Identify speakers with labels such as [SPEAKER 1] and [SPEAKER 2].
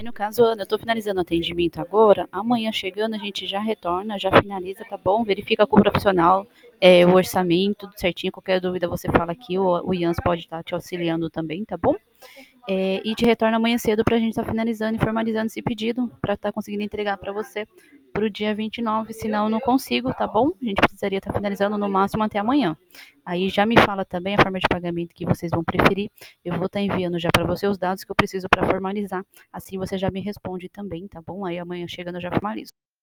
[SPEAKER 1] No caso, Ana, eu estou finalizando o atendimento agora. Amanhã chegando, a gente já retorna, já finaliza, tá bom? Verifica com o profissional, o orçamento, tudo certinho. Qualquer dúvida você fala aqui, o Ians pode estar te auxiliando também, tá bom? E te retorna amanhã cedo para a gente estar finalizando e formalizando esse pedido, para estar conseguindo entregar para você para o dia 29. Senão, eu não consigo, tá bom? A gente precisaria estar finalizando no máximo até amanhã. Aí já me fala também a forma de pagamento que vocês vão preferir. Eu vou estar enviando já para você os dados que eu preciso para formalizar. Assim você já me responde também, tá bom? Aí amanhã chegando eu já formalizo.